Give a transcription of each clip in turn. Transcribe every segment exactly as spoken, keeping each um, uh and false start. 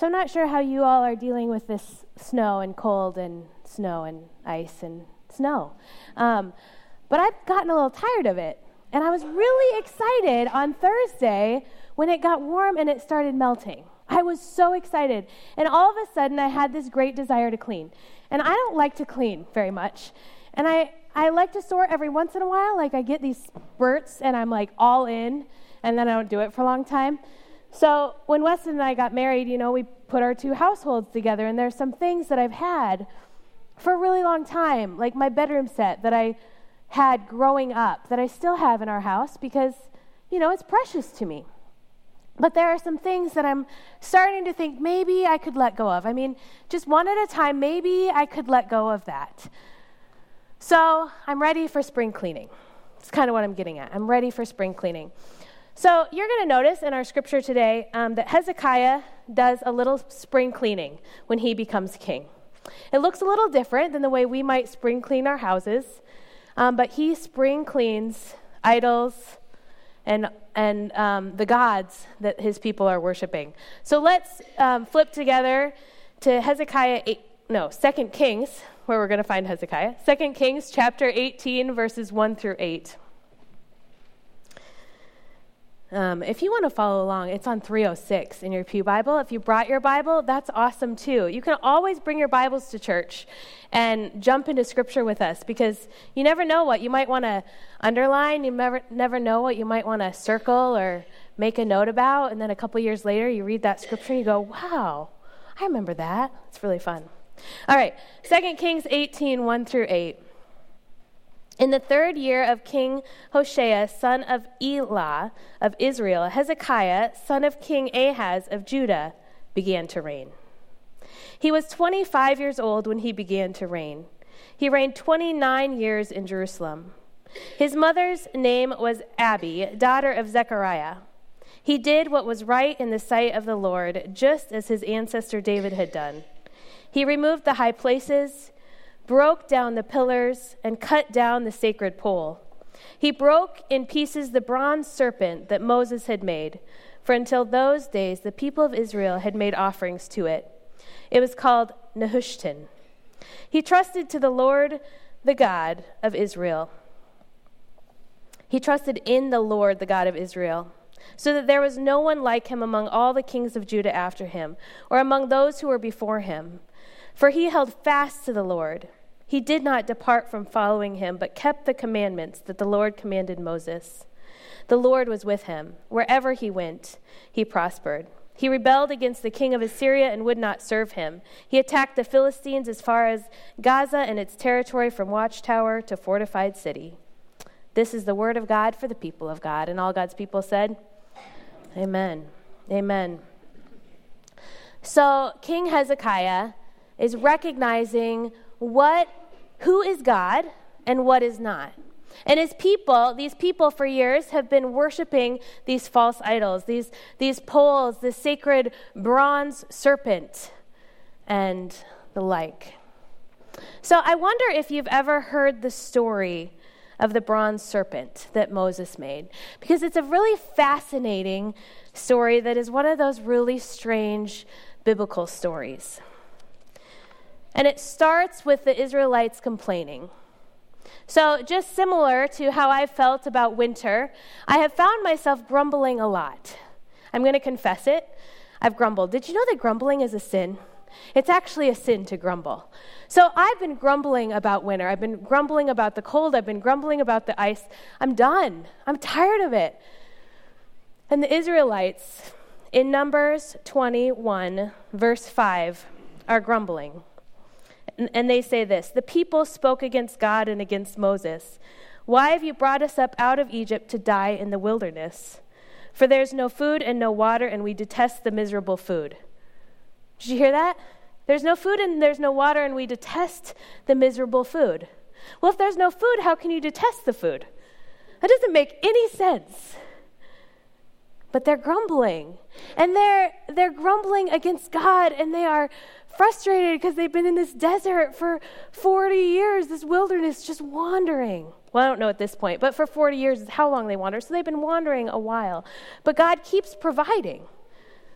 So I'm not sure how you all are dealing with this snow and cold and snow and ice and snow. Um, but I've gotten a little tired of it. And I was really excited on Thursday when it got warm and it started melting. I was so excited. And all of a sudden, I had this great desire to clean. And I don't like to clean very much. And I, I like to sort every once in a while. Like, I get these spurts, and I'm, like, all in, and then I don't do it for a long time. So when Weston and I got married, you know, we put our two households together, and there's some things that I've had for a really long time, like my bedroom set that I had growing up, that I still have in our house because, you know, it's precious to me. But there are some things that I'm starting to think maybe I could let go of. I mean, just one at a time, maybe I could let go of that. So I'm ready for spring cleaning. That's kind of what I'm getting at. I'm ready for spring cleaning. So you're going to notice in our scripture today um, that Hezekiah does a little spring cleaning when he becomes king. It looks a little different than the way we might spring clean our houses, um, but he spring cleans idols and and um, the gods that his people are worshiping. So let's um, flip together to Hezekiah eight, no, Second Kings, where we're going to find Hezekiah. Second Kings chapter eighteen, verses one through eight. Um, if you want to follow along, it's on three oh six in your pew Bible. If you brought your Bible, that's awesome too. You can always bring your Bibles to church and jump into Scripture with us because you never know what you might want to underline. You never never know what you might want to circle or make a note about. And then a couple years later, you read that Scripture and you go, wow, I remember that. It's really fun. All right, Second Kings eighteen, one through eight. In the third year of King Hoshea, son of Elah of Israel, Hezekiah, son of King Ahaz of Judah, began to reign. He was twenty-five years old when he began to reign. He reigned twenty-nine years in Jerusalem. His mother's name was Abi, daughter of Zechariah. He did what was right in the sight of the Lord, just as his ancestor David had done. He removed the high places, broke down the pillars, and cut down the sacred pole. He broke in pieces the bronze serpent that Moses had made, for until those days the people of Israel had made offerings to it. It was called Nehushtan. He trusted to the Lord, the God of Israel. He trusted in the Lord, the God of Israel, so that there was no one like him among all the kings of Judah after him, or among those who were before him. For he held fast to the Lord. He did not depart from following him, but kept the commandments that the Lord commanded Moses. The Lord was with him. Wherever he went, he prospered. He rebelled against the king of Assyria and would not serve him. He attacked the Philistines as far as Gaza and its territory, from watchtower to fortified city. This is the word of God for the people of God. And all God's people said, Amen. Amen. So King Hezekiah is recognizing what, who is God and what is not. And his people, these people for years have been worshiping these false idols, these, these poles, this sacred bronze serpent, and the like. So I wonder if you've ever heard the story of the bronze serpent that Moses made, because it's a really fascinating story that is one of those really strange biblical stories. And it starts with the Israelites complaining. So just similar to how I felt about winter, I have found myself grumbling a lot. I'm going to confess it. I've grumbled. Did you know that grumbling is a sin? It's actually a sin to grumble. So I've been grumbling about winter. I've been grumbling about the cold. I've been grumbling about the ice. I'm done. I'm tired of it. And the Israelites, in Numbers twenty-one, verse five, are grumbling. And they say this: the people spoke against God and against Moses. Why have you brought us up out of Egypt to die in the wilderness? For there's no food and no water, and we detest the miserable food. Did you hear that? There's no food and there's no water, and we detest the miserable food. Well, if there's no food, how can you detest the food? That doesn't make any sense. But they're grumbling. And they're they're grumbling against God, and they are frustrated because they've been in this desert for forty years, this wilderness, just wandering. Well, I don't know at this point, but for forty years is how long they wander. So they've been wandering a while. But God keeps providing.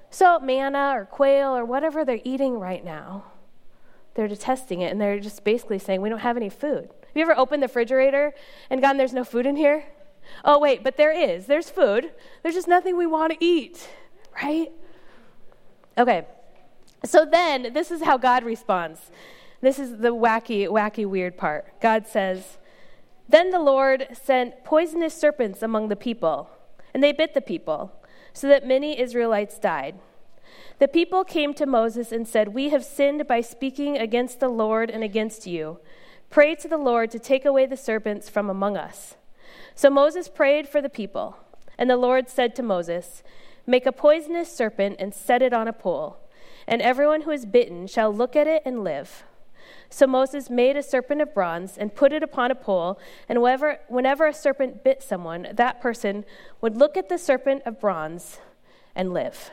So manna or quail or whatever they're eating right now, they're detesting it, and they're just basically saying, we don't have any food. Have you ever opened the refrigerator and gone, there's no food in here? Oh, wait, but there is. There's food. There's just nothing we want to eat, right? Okay, so then this is how God responds. This is the wacky, wacky, weird part. God says, then the Lord sent poisonous serpents among the people, and they bit the people, so that many Israelites died. The people came to Moses and said, we have sinned by speaking against the Lord and against you. Pray to the Lord to take away the serpents from among us. So Moses prayed for the people, and the Lord said to Moses, make a poisonous serpent and set it on a pole, and everyone who is bitten shall look at it and live. So Moses made a serpent of bronze and put it upon a pole, and whenever, whenever a serpent bit someone, that person would look at the serpent of bronze and live.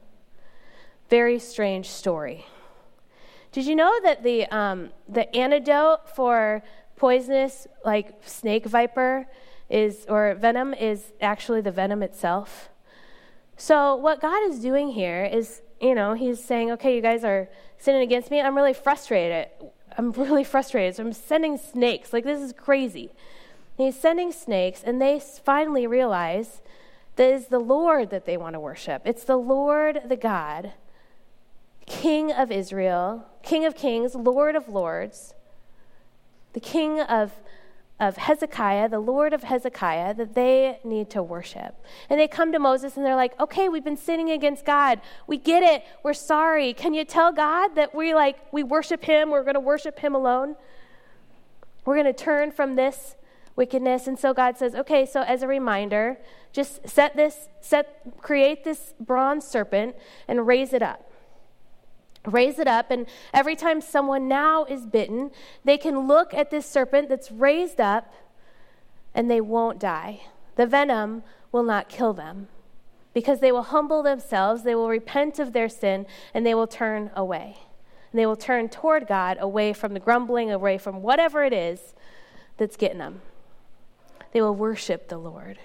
Very strange story. Did you know that the um, the antidote for poisonous, like snake viper, is or venom is actually the venom itself? So what God is doing here is, you know, he's saying, okay, you guys are sinning against me. I'm really frustrated. I'm really frustrated. So I'm sending snakes. Like, this is crazy. And he's sending snakes, and they finally realize that it's the Lord that they want to worship. It's the Lord, the God, King of Israel, King of Kings, Lord of Lords, the King of, of Hezekiah, the Lord of Hezekiah, that they need to worship. And they come to Moses and they're like, okay, we've been sinning against God. We get it. We're sorry. Can you tell God that we like we worship him? We're going to worship him alone. We're going to turn from this wickedness. And so God says, okay, so as a reminder, just set this, set, create this bronze serpent and raise it up. Raise it up, and every time someone now is bitten, they can look at this serpent that's raised up, and they won't die. The venom will not kill them, because they will humble themselves, they will repent of their sin, and they will turn away. And they will turn toward God, away from the grumbling, away from whatever it is that's getting them. They will worship the Lord.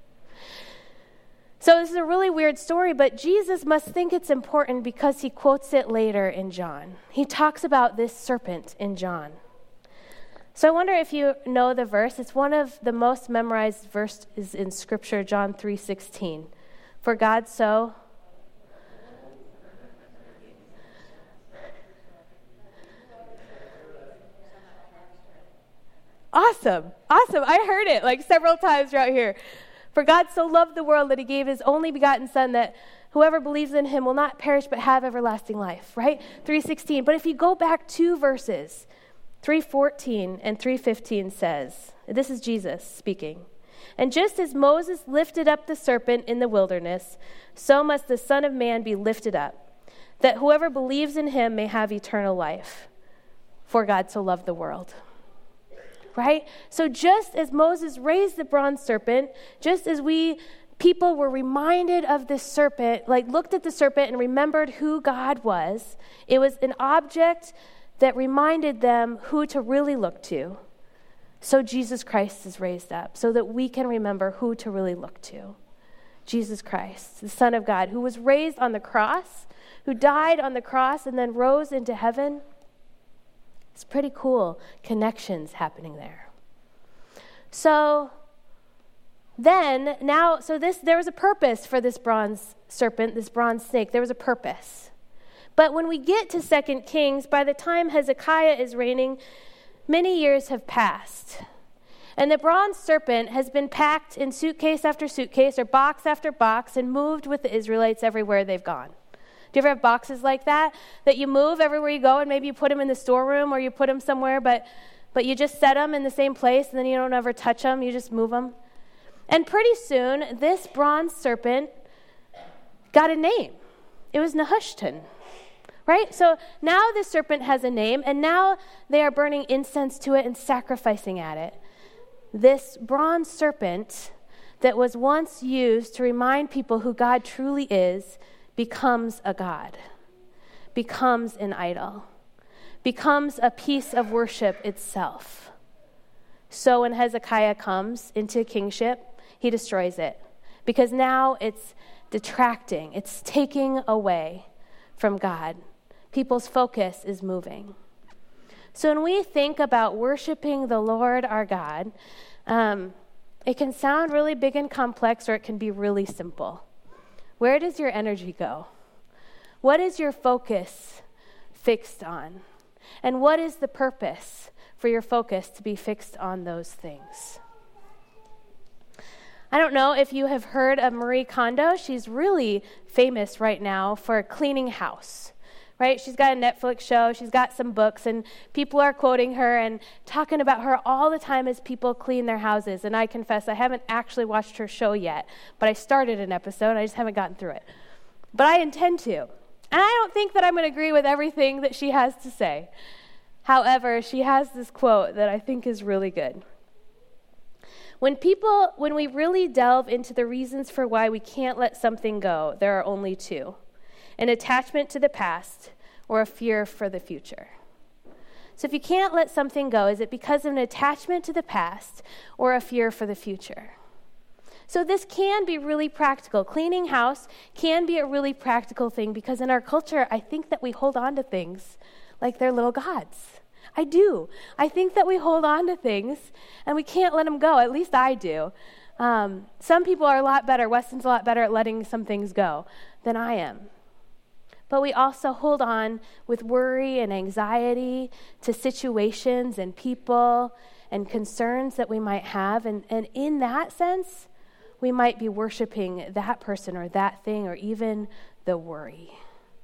So this is a really weird story, but Jesus must think it's important because he quotes it later in John. He talks about this serpent in John. So I wonder if you know the verse. It's one of the most memorized verses in Scripture, John three sixteen. For God so... Awesome. Awesome. I heard it like several times right here. For God so loved the world that he gave his only begotten Son, that whoever believes in him will not perish but have everlasting life, right? three sixteen. But if you go back two verses, three fourteen and three fifteen says, this is Jesus speaking, and just as Moses lifted up the serpent in the wilderness, so must the Son of Man be lifted up, that whoever believes in him may have eternal life. For God so loved the world. Right? So just as Moses raised the bronze serpent, just as we people were reminded of this serpent, like looked at the serpent and remembered who God was, it was an object that reminded them who to really look to. So Jesus Christ is raised up so that we can remember who to really look to. Jesus Christ, the Son of God, who was raised on the cross, who died on the cross and then rose into heaven. It's pretty cool connections happening there. So then, now, so this there was a purpose for this bronze serpent, this bronze snake. There was a purpose. But when we get to Second Kings, by the time Hezekiah is reigning, many years have passed. And the bronze serpent has been packed in suitcase after suitcase or box after box and moved with the Israelites everywhere they've gone. Do you ever have boxes like that, that you move everywhere you go, and maybe you put them in the storeroom or you put them somewhere, but but you just set them in the same place, and then you don't ever touch them, you just move them? And pretty soon, this bronze serpent got a name. It was Nehushtan, right? So now this serpent has a name, and now they are burning incense to it and sacrificing at it. This bronze serpent that was once used to remind people who God truly is becomes a god, becomes an idol, becomes a piece of worship itself. So when Hezekiah comes into kingship, he destroys it, because now it's detracting. It's taking away from God. People's focus is moving. So when we think about worshiping the Lord our God, um, it can sound really big and complex, or it can be really simple. Where does your energy go? What is your focus fixed on? And what is the purpose for your focus to be fixed on those things? I don't know if you have heard of Marie Kondo. She's really famous right now for cleaning house, right? She's got a Netflix show. She's got some books, and people are quoting her and talking about her all the time as people clean their houses. And I confess, I haven't actually watched her show yet, but I started an episode. I just haven't gotten through it. But I intend to. And I don't think that I'm going to agree with everything that she has to say. However, she has this quote that I think is really good. When people, when we really delve into the reasons for why we can't let something go, there are only two: an attachment to the past or a fear for the future. So if you can't let something go, is it because of an attachment to the past or a fear for the future? So this can be really practical. Cleaning house can be a really practical thing, because in our culture, I think that we hold on to things like they're little gods. I do. I think that we hold on to things and we can't let them go. At least I do. Um, some people are a lot better. Weston's a lot better at letting some things go than I am. But we also hold on with worry and anxiety to situations and people and concerns that we might have. And, and in that sense, we might be worshiping that person or that thing, or even the worry.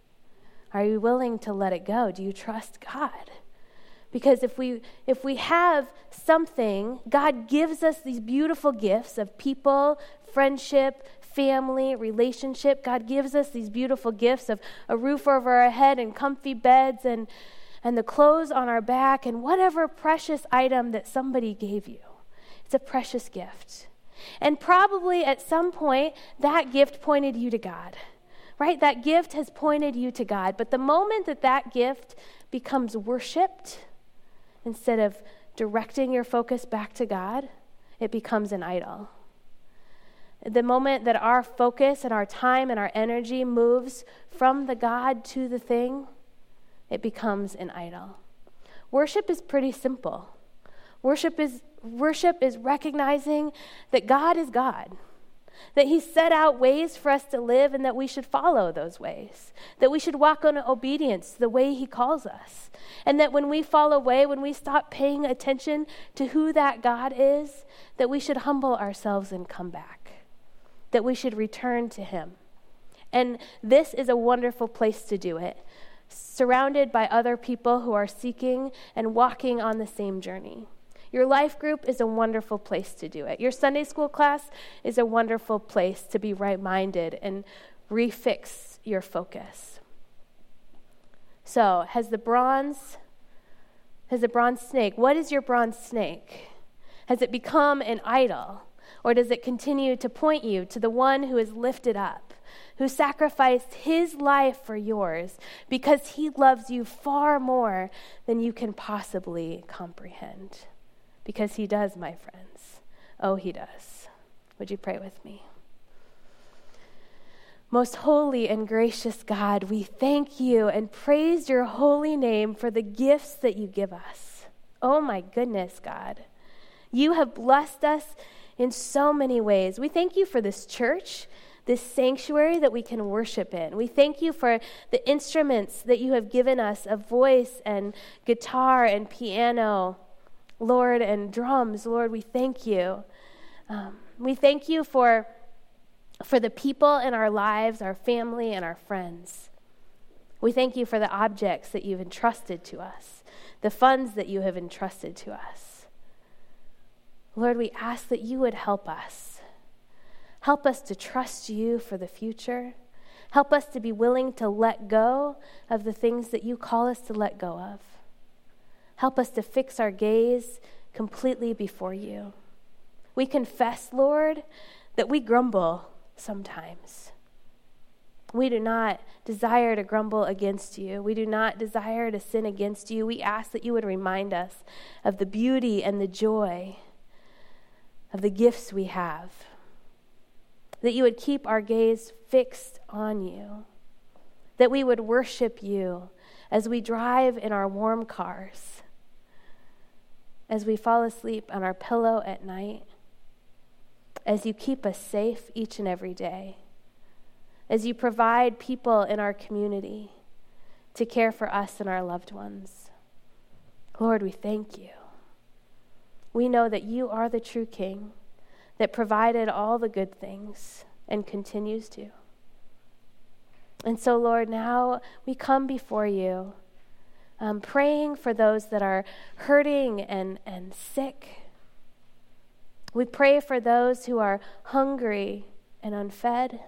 Are you willing to let it go? Do you trust God? Because if we if we have something, God gives us these beautiful gifts of people, friendship, family, relationship. God gives us these beautiful gifts of a roof over our head and comfy beds and, and the clothes on our back and whatever precious item that somebody gave you. It's a precious gift. And probably at some point, that gift pointed you to God, right? That gift has pointed you to God. But the moment that that gift becomes worshipped, instead of directing your focus back to God, it becomes an idol. The moment that our focus and our time and our energy moves from the God to the thing, it becomes an idol. Worship is pretty simple. Worship is worship is recognizing that God is God, that he set out ways for us to live and that we should follow those ways, that we should walk in obedience the way he calls us, and that when we fall away, when we stop paying attention to who that God is, that we should humble ourselves and come back, that we should return to him. And this is a wonderful place to do it, surrounded by other people who are seeking and walking on the same journey. Your life group is a wonderful place to do it. Your Sunday school class is a wonderful place to be right-minded and refix your focus. So, has the bronze, has the bronze snake, what is your bronze snake? Has it become an idol? Or does it continue to point you to the one who is lifted up, who sacrificed his life for yours because he loves you far more than you can possibly comprehend? Because he does, my friends. Oh, he does. Would you pray with me? Most holy and gracious God, we thank you and praise your holy name for the gifts that you give us. Oh my goodness, God. You have blessed us in so many ways. We thank you for this church, this sanctuary that we can worship in. We thank you for the instruments that you have given us of voice and guitar and piano, Lord, and drums. Lord, we thank you. Um, we thank you for, for the people in our lives, our family, and our friends. We thank you for the objects that you've entrusted to us, the funds that you have entrusted to us. Lord, we ask that you would help us. Help us to trust you for the future. Help us to be willing to let go of the things that you call us to let go of. Help us to fix our gaze completely before you. We confess, Lord, that we grumble sometimes. We do not desire to grumble against you. We do not desire to sin against you. We ask that you would remind us of the beauty and the joy of the gifts we have. that you would keep our gaze fixed on you, that we would worship you as we drive in our warm cars, as we fall asleep on our pillow at night, as you keep us safe each and every day, as you provide people in our community to care for us and our loved ones. Lord, we thank you. We know that you are the true King that provided all the good things and continues to. And so, Lord, now we come before you, um, praying for those that are hurting and, and sick. We pray for those who are hungry and unfed.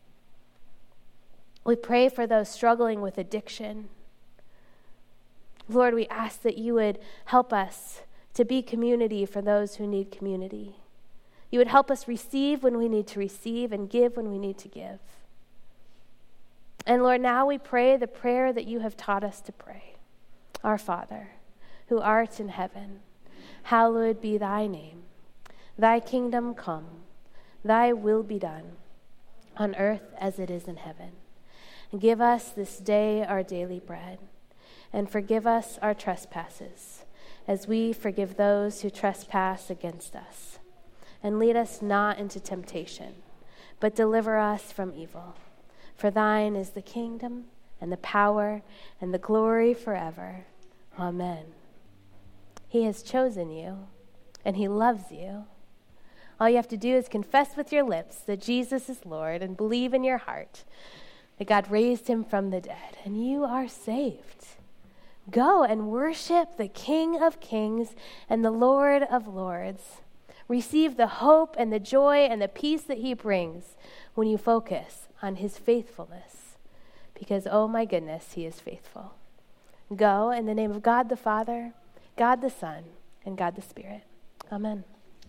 We pray for those struggling with addiction. Lord, we ask that you would help us to be community for those who need community. You would help us receive when we need to receive and give when we need to give. And Lord, now we pray the prayer that you have taught us to pray. Our Father, who art in heaven, hallowed be thy name. Thy kingdom come, thy will be done, on earth as it is in heaven. Give us this day our daily bread, and forgive us our trespasses, as we forgive those who trespass against us. And lead us not into temptation, but deliver us from evil. For thine is the kingdom, and the power, and the glory forever. Amen. He has chosen you, and he loves you. All you have to do is confess with your lips that Jesus is Lord and believe in your heart that God raised him from the dead, and you are saved. Go and worship the King of Kings and the Lord of Lords. Receive the hope and the joy and the peace that he brings when you focus on his faithfulness. Because, oh my goodness, he is faithful. Go in the name of God the Father, God the Son, and God the Spirit. Amen.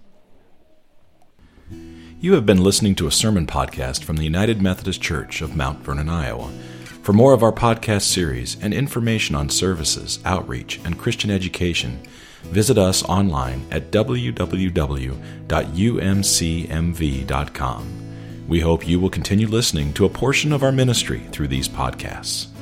You have been listening to a sermon podcast from the United Methodist Church of Mount Vernon, Iowa. For more of our podcast series and information on services, outreach, and Christian education, visit us online at w w w dot u m c m v dot com. We hope you will continue listening to a portion of our ministry through these podcasts.